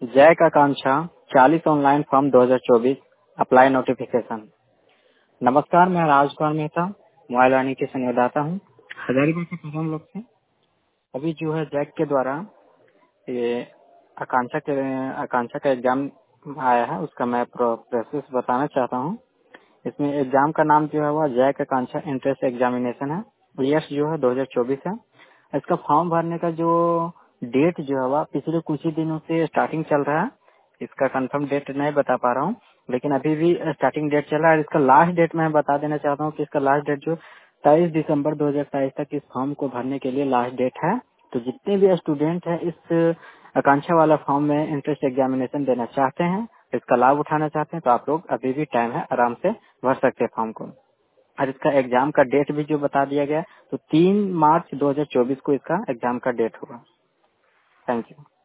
जय का Akanksha 40 online form 2024 apply notification. नमस्कार, मैं राजकुमार मेहता मोबाइल वाणी के संवाददाता हूँ हजारीबाग के प्रथम लोग से। अभी जो है जैक के द्वारा ये आकांक्षा का एग्जाम आया है, उसका मैं प्रोसेस बताना चाहता हूँ। इसमें एग्जाम का नाम जो है वह जैक आकांक्षा इंट्रेंस एग्जामिनेशन है। ईयर्स जो है 2024 है। इसका फॉर्म भरने का जो डेट जो है वह पिछले कुछ ही दिनों से स्टार्टिंग चल रहा है। इसका कंफर्म डेट नहीं बता पा रहा हूँ, लेकिन अभी भी स्टार्टिंग डेट चल रहा है। इसका लास्ट डेट मैं बता देना चाहता हूँ कि इसका लास्ट डेट जो 23 दिसंबर 2023 तक इस फॉर्म को भरने के लिए लास्ट डेट है। तो जितने भी स्टूडेंट हैं इस आकांक्षा वाला फॉर्म में इंट्रेंस एग्जामिनेशन देना चाहते हैं, इसका लाभ उठाना चाहते हैं, तो आप लोग अभी भी टाइम है, आराम से भर सकते हैं फॉर्म को। और इसका एग्जाम का डेट भी जो बता दिया गया, तो 3 मार्च 2024 को इसका एग्जाम का डेट होगा। Thank you.